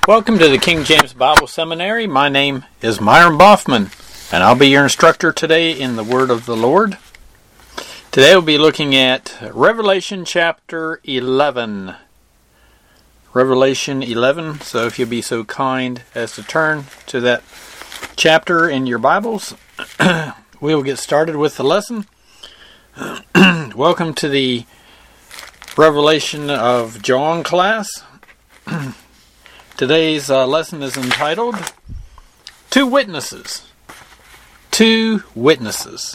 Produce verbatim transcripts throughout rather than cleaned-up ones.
Welcome to the King James Bible Seminary. My name is Myron Boffman, and I'll be your instructor today in the Word of the Lord. Today we'll be looking at Revelation chapter eleven. Revelation eleven, so if you'll be so kind as to turn to that chapter in your Bibles, we will get started with the lesson. Welcome to the Revelation of John class. Today's uh, lesson is entitled Two Witnesses. Two Witnesses.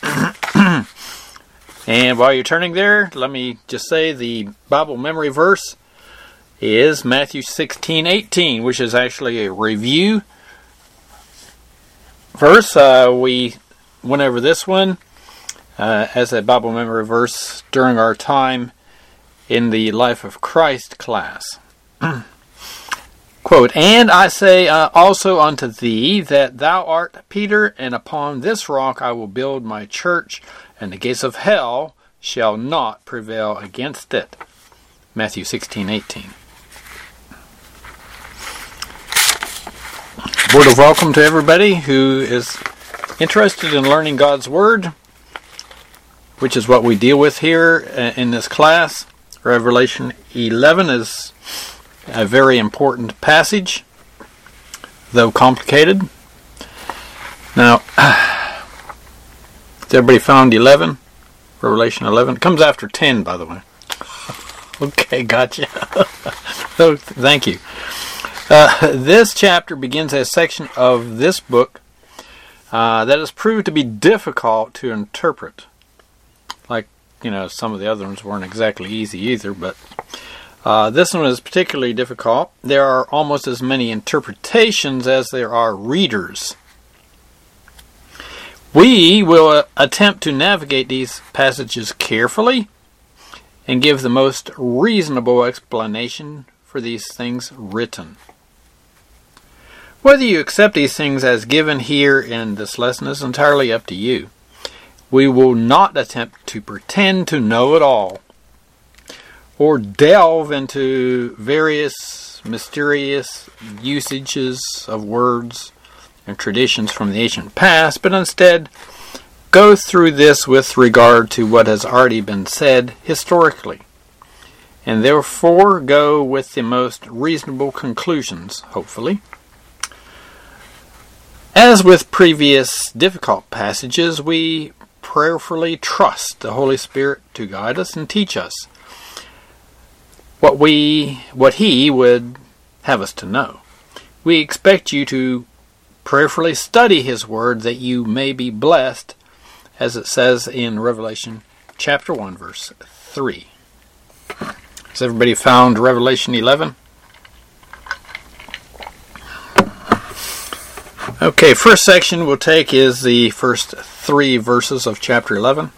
And while you're turning there, let me just say the Bible memory verse is Matthew sixteen eighteen, which is actually a review verse. Uh, we went over this one uh, as a Bible memory verse during our time in the Life of Christ class. Quote, "And I say uh, also unto thee that thou art Peter, and upon this rock I will build my church, and the gates of hell shall not prevail against it." Matthew sixteen eighteen. Word of welcome to everybody who is interested in learning God's Word, which is what we deal with here in this class. Revelation eleven is a very important passage, though complicated. Now, has everybody found eleven? Revelation eleven. It comes after ten, by the way. Okay, gotcha. So, thank you. Uh, this chapter begins a section of this book uh, that has proved to be difficult to interpret. Like, you know, some of the other ones weren't exactly easy either, but Uh, this one is particularly difficult. There are almost as many interpretations as there are readers. We will uh, attempt to navigate these passages carefully and give the most reasonable explanation for these things written. Whether you accept these things as given here in this lesson is entirely up to you. We will not attempt to pretend to know it all, or delve into various mysterious usages of words and traditions from the ancient past, but instead go through this with regard to what has already been said historically, and therefore go with the most reasonable conclusions, hopefully. As with previous difficult passages, we prayerfully trust the Holy Spirit to guide us and teach us what we, what He would have us to know. We expect you to prayerfully study His Word that you may be blessed, as it says in Revelation chapter one, verse three. Has everybody found Revelation eleven? Okay, first section we'll take is the first three verses of chapter eleven.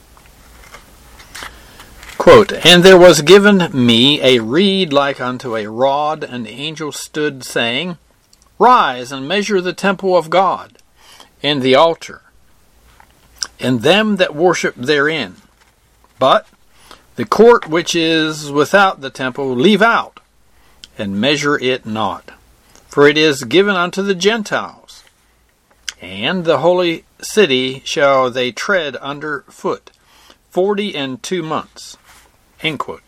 Quote, "And there was given me a reed like unto a rod, and the angel stood, saying, Rise and measure the temple of God, and the altar, and them that worship therein. But the court which is without the temple leave out, and measure it not. For it is given unto the Gentiles, and the holy city shall they tread under foot forty and two months. End quote.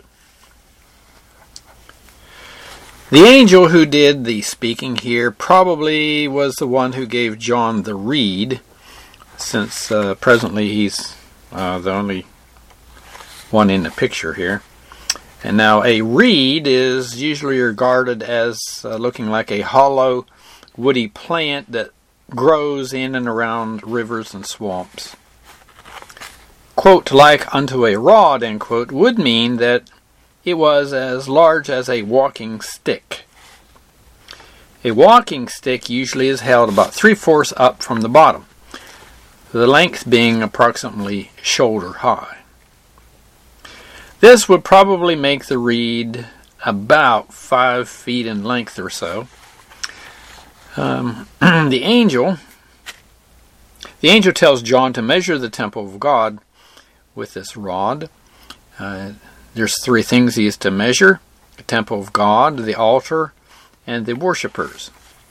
The angel who did the speaking here probably was the one who gave John the reed, since uh, presently he's uh, the only one in the picture here. And now a reed is usually regarded as uh, looking like a hollow, woody plant that grows in and around rivers and swamps. Quote, like unto a rod, end quote, would mean that it was as large as a walking stick. A walking stick usually is held about three-fourths up from the bottom, the length being approximately shoulder high. This would probably make the reed about five feet in length or so. Um, the angel, the angel tells John to measure the temple of God with this rod. Uh, there's three things he is to measure: the temple of God, the altar, and the worshippers.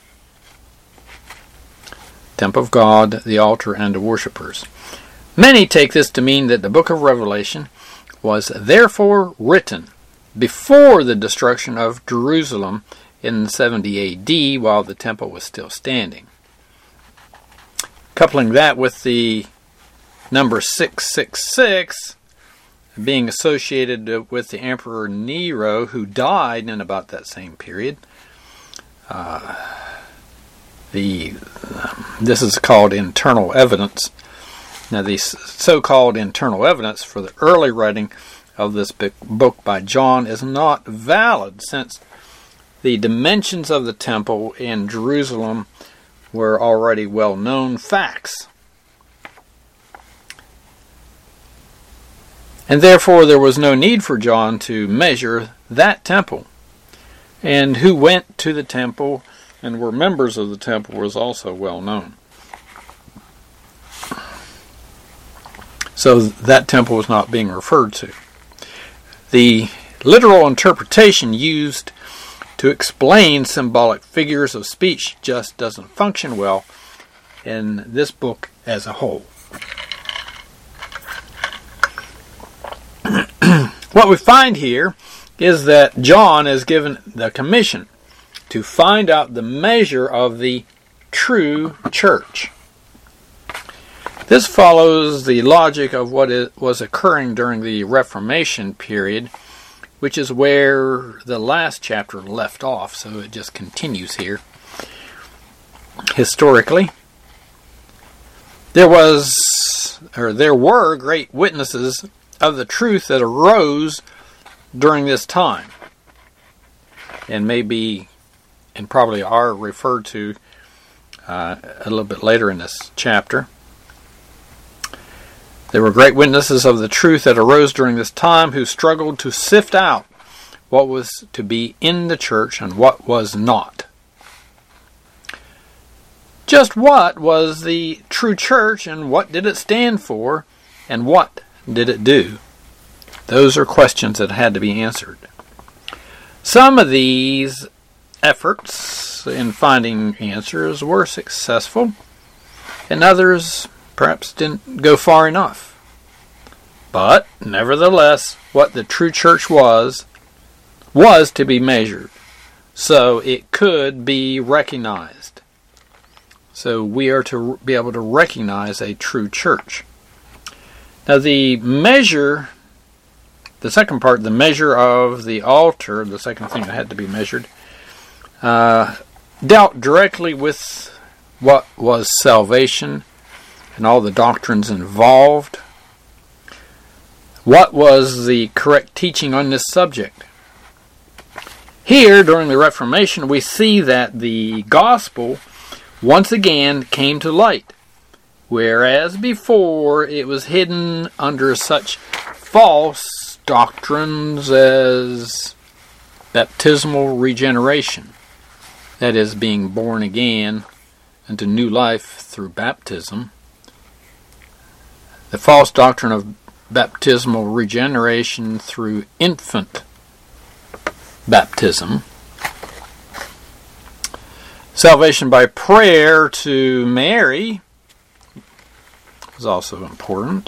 Temple of God, the altar, and the worshippers. Many take this to mean that the book of Revelation was therefore written before the destruction of Jerusalem in seventy A D while the temple was still standing. Coupling that with the number six six six being associated with the Emperor Nero, who died in about that same period, uh, the um, this is called internal evidence. Now, the so-called internal evidence for the early writing of this book by John is not valid, since the dimensions of the temple in Jerusalem were already well-known facts. And therefore there was no need for John to measure that temple. And who went to the temple and were members of the temple was also well known. So that temple was not being referred to. The literal interpretation used to explain symbolic figures of speech just doesn't function well in this book as a whole. What we find here is that John is given the commission to find out the measure of the true church. This follows the logic of what is, was occurring during the Reformation period, which is where the last chapter left off, so it just continues here. Historically, there was, or there were great witnesses of the truth that arose during this time, and maybe, and probably are referred to uh, a little bit later in this chapter. There were great witnesses of the truth that arose during this time who struggled to sift out what was to be in the church and what was not. Just what was the true church, and what did it stand for, and what did it do? Those are questions that had to be answered. Some of these efforts in finding answers were successful, and others perhaps didn't go far enough. But, nevertheless, what the true church was, was to be measured, so it could be recognized. So we are to be able to recognize a true church. Now the measure, the second part, the measure of the altar, the second thing that had to be measured, uh, dealt directly with what was salvation and all the doctrines involved. What was the correct teaching on this subject? Here, during the Reformation, we see that the gospel once again came to light, whereas before it was hidden under such false doctrines as baptismal regeneration, that is, being born again into new life through baptism. The false doctrine of baptismal regeneration through infant baptism. Salvation by prayer to Mary was also important.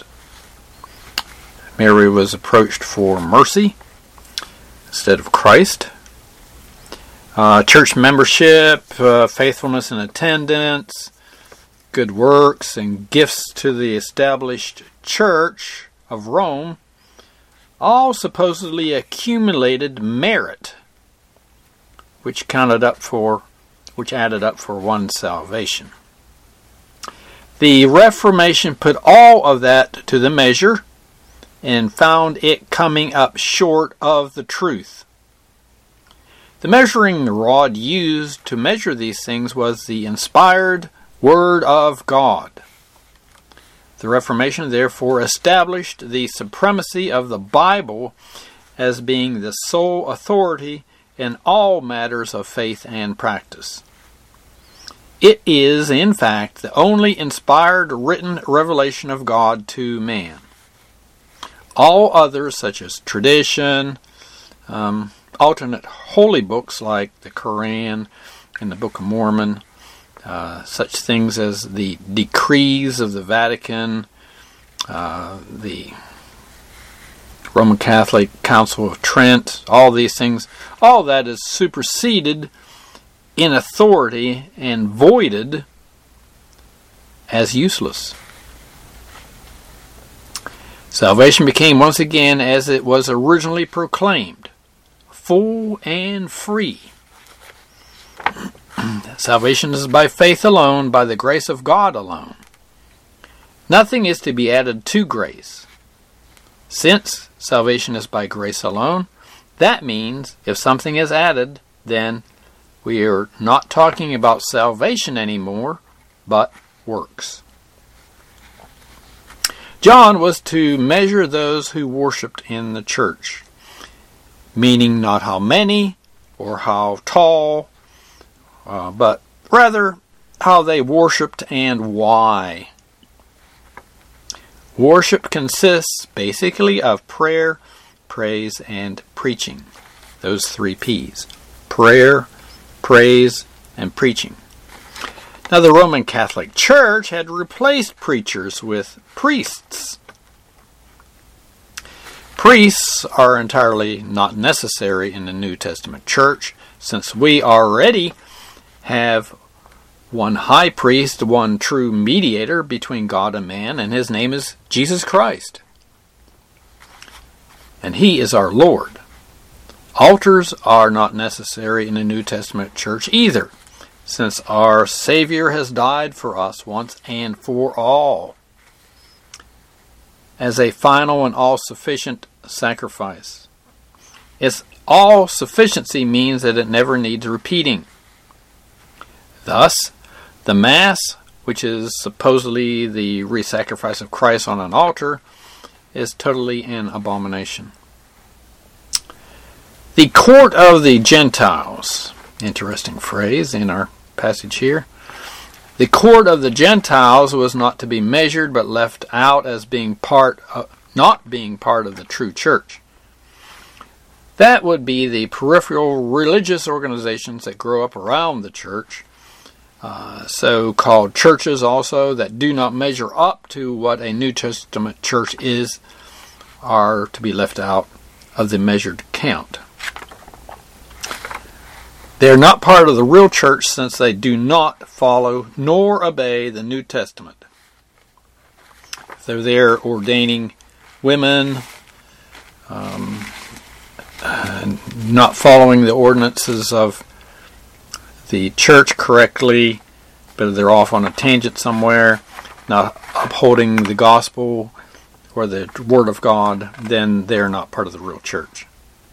Mary was approached for mercy instead of Christ. Uh, church membership, uh, faithfulness in attendance, good works, and gifts to the established church of Rome all supposedly accumulated merit, which counted up for, which added up for one's salvation. The Reformation put all of that to the measure and found it coming up short of the truth. The measuring rod used to measure these things was the inspired Word of God. The Reformation therefore established the supremacy of the Bible as being the sole authority in all matters of faith and practice. It is, in fact, the only inspired written revelation of God to man. All others, such as tradition, um, alternate holy books like the Quran and the Book of Mormon, uh, such things as the decrees of the Vatican, uh, the Roman Catholic Council of Trent, all these things, all that is superseded in authority and voided as useless. Salvation became once again as it was originally proclaimed, full and free. Salvation is by faith alone, by the grace of God alone. Nothing is to be added to grace. Since salvation is by grace alone, that means if something is added, then we are not talking about salvation anymore, but works. John was to measure those who worshipped in the church, meaning not how many or how tall, uh, but rather how they worshipped and why. Worship consists basically of prayer, praise, and preaching. Those three P's. Prayer, praise, and preaching. Now, the Roman Catholic Church had replaced preachers with priests. Priests are entirely not necessary in the New Testament church, since we already have one high priest, one true mediator between God and man, and his name is Jesus Christ. And he is our Lord. Altars are not necessary in the New Testament church either, since our Savior has died for us once and for all as a final and all-sufficient sacrifice. Its all-sufficiency means that it never needs repeating. Thus, the Mass, which is supposedly the re-sacrifice of Christ on an altar, is totally an abomination. The court of the Gentiles. Interesting phrase in our passage here. The court of the Gentiles was not to be measured, but left out as being part of, not being part of the true church. That would be the peripheral religious organizations that grow up around the church, uh, so-called churches also that do not measure up to what a New Testament church is, are to be left out of the measured count. They are not part of the real church since they do not follow nor obey the New Testament. If they're there ordaining women, um, uh, not following the ordinances of the church correctly, but they're off on a tangent somewhere, not upholding the gospel or the Word of God, then they're not part of the real church.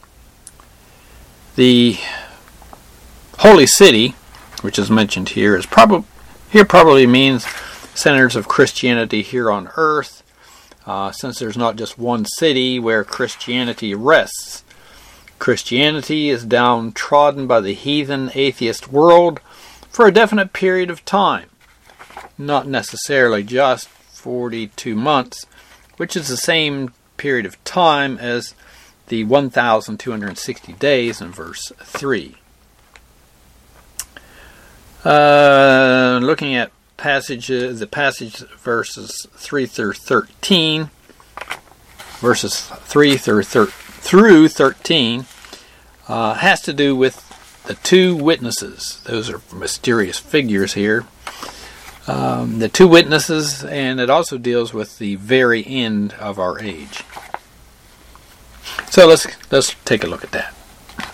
The Holy City, which is mentioned here, is probably here probably means centers of Christianity here on earth, uh, since there's not just one city where Christianity rests. Christianity is downtrodden by the heathen atheist world for a definite period of time, not necessarily just forty-two months, which is the same period of time as the one thousand two hundred sixty days in verse three. Uh, looking at passages, the passage verses three through thirteen, verses three through thir- through thirteen, uh, has to do with the two witnesses. Those are mysterious figures here. Um, the two witnesses, and it also deals with the very end of our age. So let's let's take a look at that.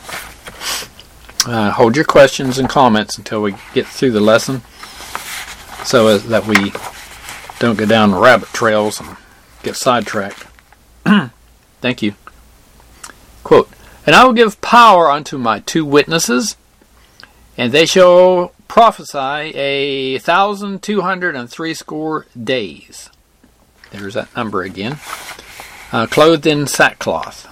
Uh, hold your questions and comments until we get through the lesson, so as that we don't go down rabbit trails and get sidetracked. Thank you. Quote, "And I will give power unto my two witnesses, and they shall prophesy a thousand two hundred and threescore days." There's that number again. Uh, clothed in sackcloth.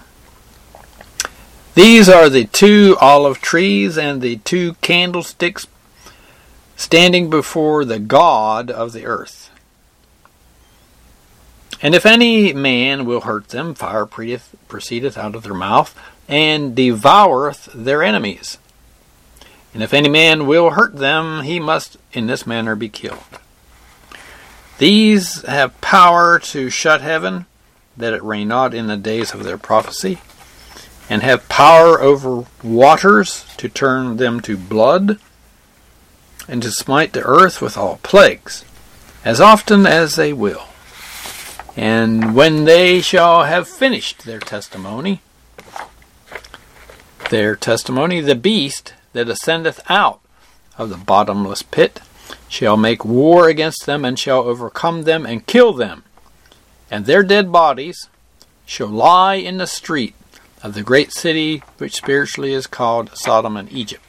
These are the two olive trees and the two candlesticks standing before the God of the earth. And if any man will hurt them, fire proceedeth out of their mouth, and devoureth their enemies. And if any man will hurt them, he must in this manner be killed. These have power to shut heaven, that it rain not in the days of their prophecy, and have power over waters to turn them to blood, and to smite the earth with all plagues, as often as they will. And when they shall have finished their testimony, their testimony, the beast that ascendeth out of the bottomless pit shall make war against them, and shall overcome them, and kill them. And their dead bodies shall lie in the street of the great city, which spiritually is called Sodom and Egypt.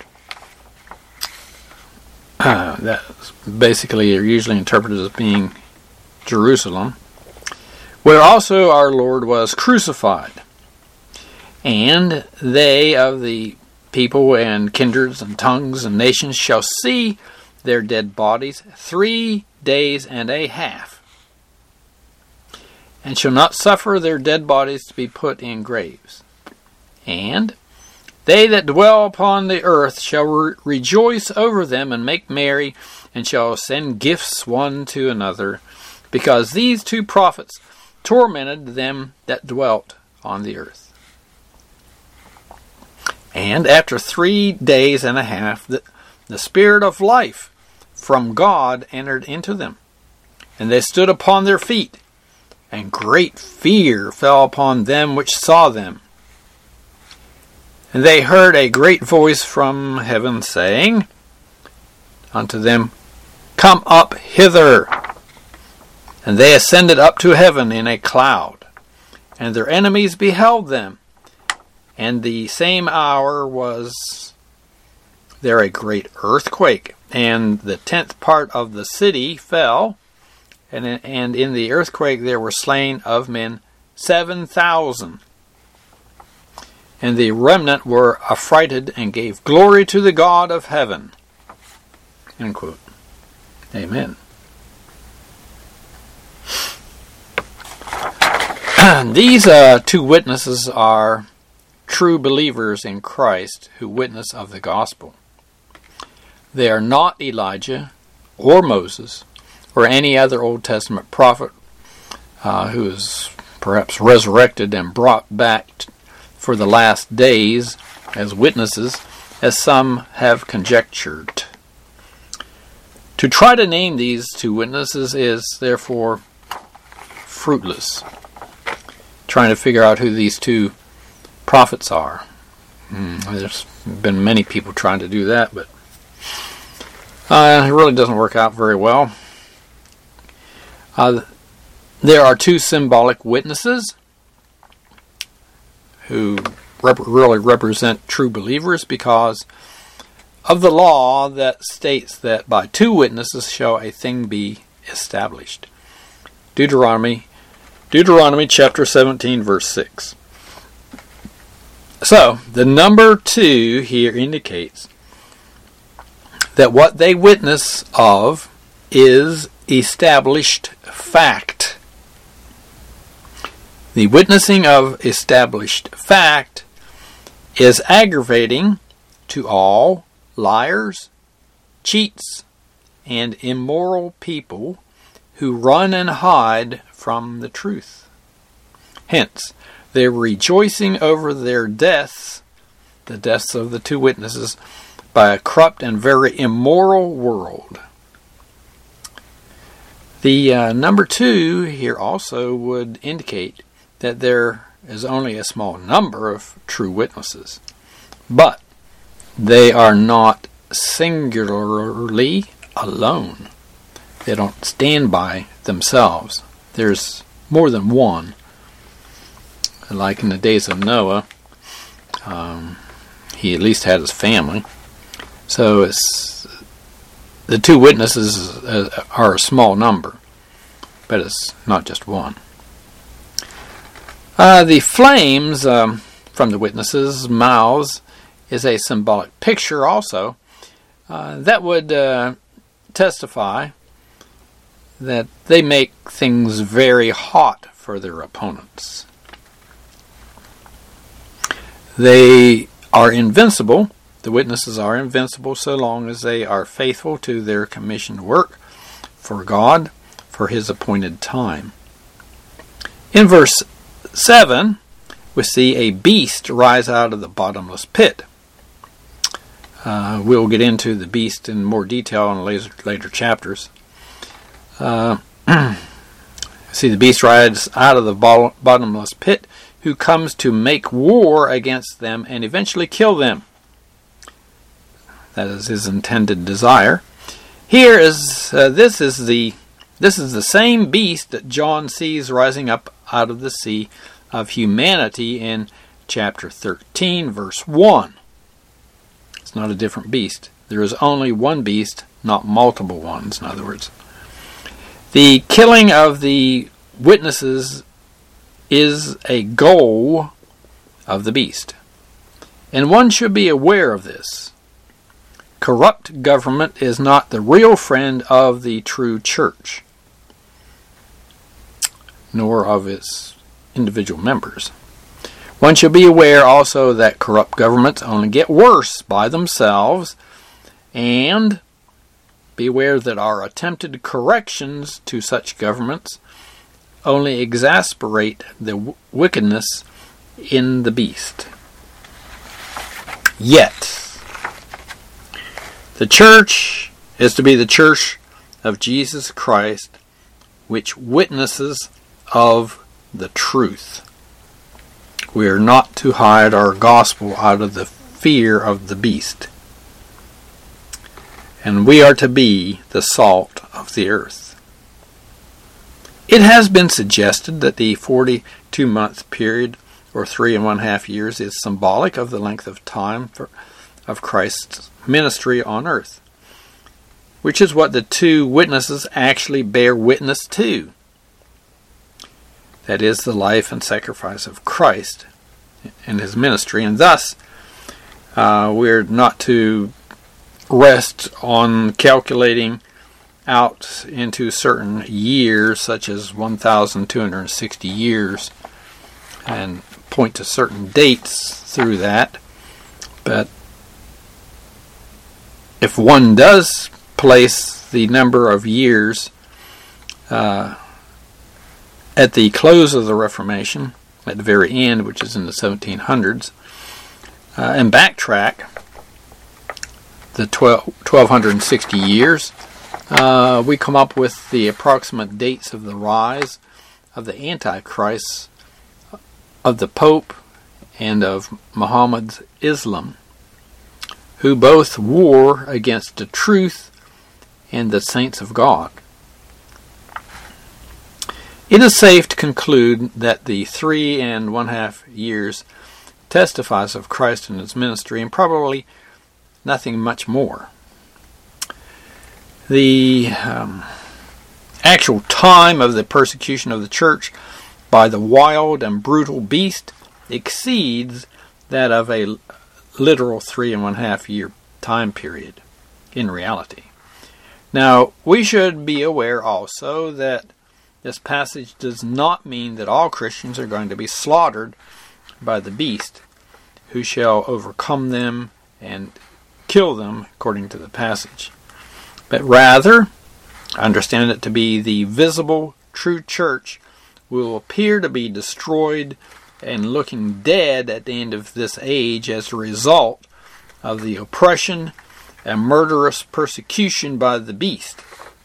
Uh, that's basically usually interpreted as being Jerusalem, where also our Lord was crucified. And they of the people and kindreds and tongues and nations shall see their dead bodies three days and a half, and shall not suffer their dead bodies to be put in graves. And they that dwell upon the earth shall re- rejoice over them, and make merry, and shall send gifts one to another, because these two prophets tormented them that dwelt on the earth. And after three days and a half, the, the Spirit of life from God entered into them, and they stood upon their feet, and great fear fell upon them which saw them. And they heard a great voice from heaven saying unto them, Come up hither. And they ascended up to heaven in a cloud, and their enemies beheld them. And the same hour was there a great earthquake, and the tenth part of the city fell, and in, and in the earthquake there were slain of men seven thousand. And the remnant were affrighted, and gave glory to the God of heaven. End quote. Amen. These uh, two witnesses are true believers in Christ who witness of the gospel. They are not Elijah or Moses or any other Old Testament prophet uh, who is perhaps resurrected and brought back t- for the last days as witnesses, as some have conjectured. To try to name these two witnesses is therefore fruitless. Trying to figure out who these two prophets are. Mm, there's been many people trying to do that, but uh, it really doesn't work out very well. Uh, there are two symbolic witnesses who rep- really represent true believers because of the law that states that by two witnesses shall a thing be established. Deuteronomy, Deuteronomy chapter seventeen, verse six. So, the number two here indicates that what they witness of is established fact. The witnessing of established fact is aggravating to all liars, cheats, and immoral people who run and hide from the truth. Hence, they're rejoicing over their deaths, the deaths of the two witnesses, by a corrupt and very immoral world. The uh, number two here also would indicate that there is only a small number of true witnesses, but they are not singularly alone. They don't stand by themselves. There's more than one. Like in the days of Noah, um, he at least had his family. So it's the two witnesses are a small number, but it's not just one. Uh, the flames um, from the witnesses' mouths is a symbolic picture also uh, that would uh, testify that they make things very hot for their opponents. They are invincible. The witnesses are invincible so long as they are faithful to their commissioned work for God for His appointed time. In verse seven, we see a beast rise out of the bottomless pit. Uh, we'll get into the beast in more detail in later, later chapters. Uh, see the beast rise out of the bottomless pit, who comes to make war against them and eventually kill them. That is his intended desire. Here is uh, this is the this is the same beast that John sees rising up out of the sea of humanity in chapter thirteen, verse one. It's not a different beast. There is only one beast, not multiple ones, in other words. The killing of the witnesses is a goal of the beast, and one should be aware of this. Corrupt government is not the real friend of the true church, nor of its individual members. One should be aware also that corrupt governments only get worse by themselves, and be aware that our attempted corrections to such governments only exasperate the w- wickedness in the beast. Yet, the church is to be the church of Jesus Christ, which witnesses of the truth. We are not to hide our gospel out of the fear of the beast. And we are to be the salt of the earth. It has been suggested that the forty-two month period, or three and one half years, is symbolic of the length of time for, of Christ's ministry on earth, which is what the two witnesses actually bear witness to. That is the life and sacrifice of Christ and His ministry, and thus uh, we're not to rest on calculating out into certain years, such as one thousand two hundred sixty years, and point to certain dates through that. But if one does place the number of years uh, at the close of the Reformation, at the very end, which is in the seventeen hundreds, uh, and backtrack the twelve sixty years, uh, we come up with the approximate dates of the rise of the Antichrist, of the Pope, and of Muhammad's Islam, who both war against the truth and the saints of God. It is safe to conclude that the three and one half years testifies of Christ and His ministry, and probably nothing much more. The um, actual time of the persecution of the church by the wild and brutal beast exceeds that of a literal three and one half year time period in reality. Now, we should be aware also that this passage does not mean that all Christians are going to be slaughtered by the beast, who shall overcome them and kill them, according to the passage. But rather, understand it to be the visible, true church will appear to be destroyed and looking dead at the end of this age as a result of the oppression and murderous persecution by the beast.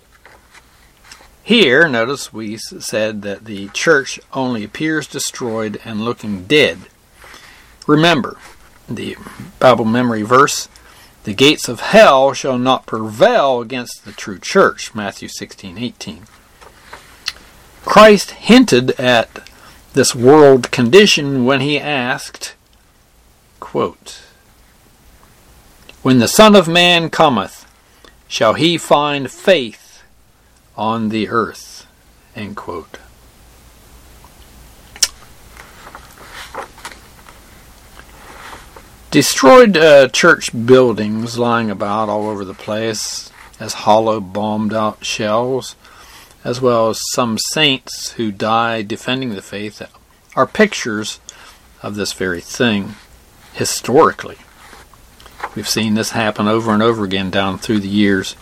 Here, notice we said that the church only appears destroyed and looking dead. Remember, the Bible memory verse, the gates of hell shall not prevail against the true church, Matthew sixteen eighteen. Christ hinted at this world condition when He asked, quote, "When the Son of Man cometh, shall He find faith on the earth?" End quote. Destroyed uh, church buildings lying about all over the place as hollow, bombed-out shells, as well as some saints who died defending the faith, are pictures of this very thing. historically. We've seen this happen over and over again down through the years,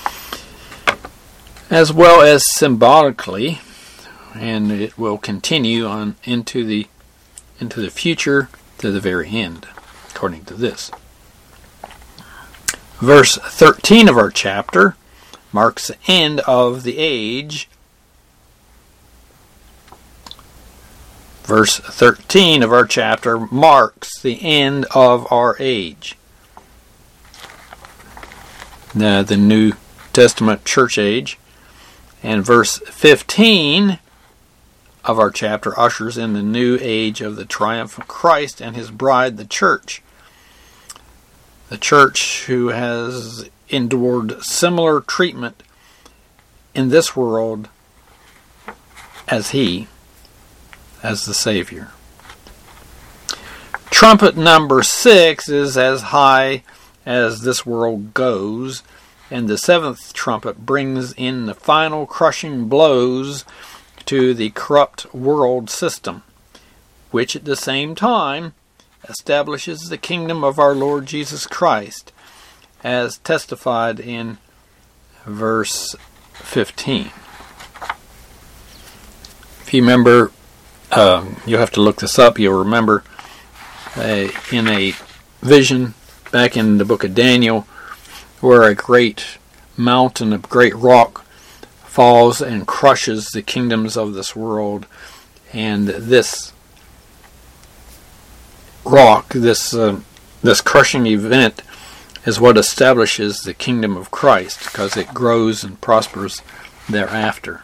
as well as symbolically, and it will continue on into the into the future to the very end, according to this. Verse thirteen of our chapter marks the end of the age. Verse thirteen of our chapter marks the end of our age. Now, the New Testament church age. And verse fifteen of our chapter ushers in the new age of the triumph of Christ and his bride, the church. The church who has endured similar treatment in this world as he, as the Savior. Trumpet number six is as high as this world goes, and the seventh trumpet brings in the final crushing blows to the corrupt world system, which at the same time establishes the kingdom of our Lord Jesus Christ, as testified in verse fifteen. If you remember, um, you'll have to look this up, you'll remember uh, in a vision back in the book of Daniel, where a great mountain, a great rock, falls and crushes the kingdoms of this world. And this rock, this uh, this crushing event, is what establishes the kingdom of Christ, because it grows and prospers thereafter.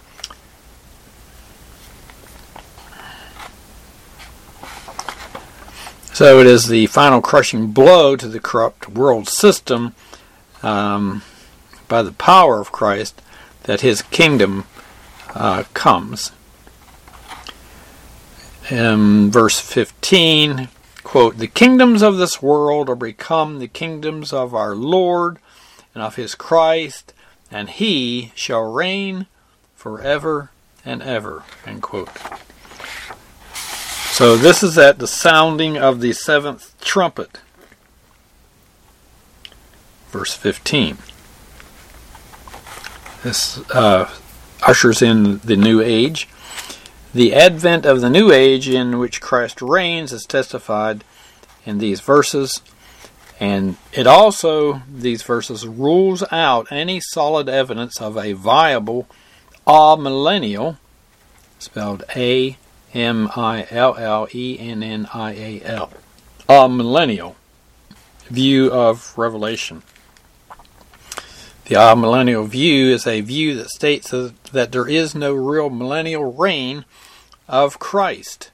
So it is the final crushing blow to the corrupt world system um, by the power of Christ that his kingdom uh, comes. In verse fifteen, quote, "The kingdoms of this world are become the kingdoms of our Lord and of his Christ, and he shall reign forever and ever," end quote. So this is at the sounding of the seventh trumpet. Verse fifteen. This uh, ushers in the new age. The advent of the new age in which Christ reigns is testified in these verses. And it also, these verses, rules out any solid evidence of a viable amillennial, spelled A M I L L E N N I A L, amillennial view of Revelation. The amillennial view is a view that states that there is no real millennial reign of Christ.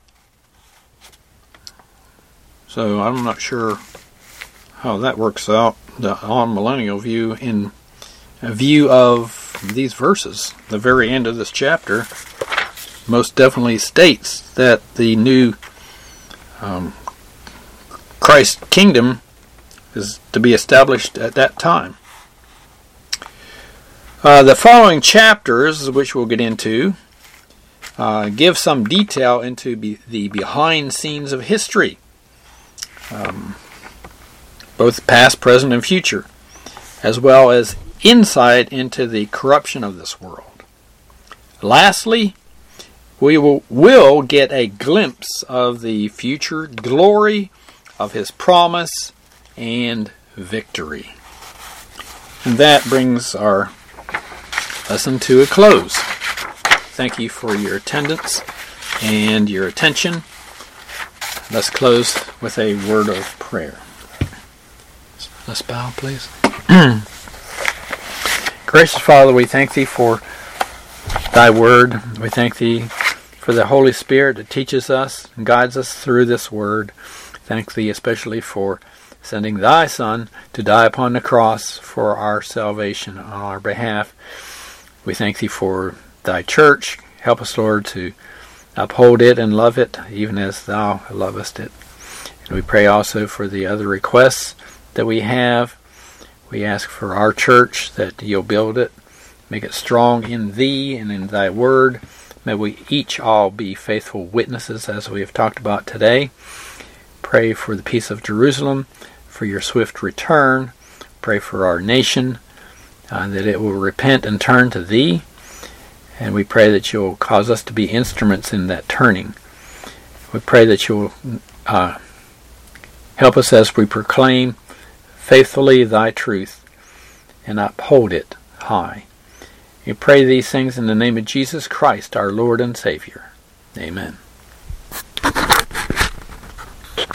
So I'm not sure how that works out, the amillennial view, in a view of these verses. The very end of this chapter most definitely states that the new um, Christ kingdom is to be established at that time. Uh, the following chapters, which we'll get into, uh, give some detail into be the behind scenes of history, um, both past, present, and future, as well as insight into the corruption of this world. Lastly, we will, will get a glimpse of the future glory of his promise and victory. And that brings our lesson to a close. Thank you for your attendance and your attention. Let's close with a word of prayer. Let's bow, please. Gracious Father, we thank thee for thy word. We thank thee for the Holy Spirit that teaches us and guides us through this word. Thank thee especially for sending thy Son to die upon the cross for our salvation on our behalf. We thank thee for thy church. Help us, Lord, to uphold it and love it, even as thou lovest it. And we pray also for the other requests that we have. We ask for our church that you'll build it, make it strong in thee and in thy word. May we each all be faithful witnesses, as we have talked about today. Pray for the peace of Jerusalem, for your swift return. Pray for our nation, uh, that it will repent and turn to Thee. And we pray that You'll cause us to be instruments in that turning. We pray that You'll uh, help us as we proclaim faithfully Thy truth and uphold it high. We pray these things in the name of Jesus Christ, our Lord and Savior. Amen.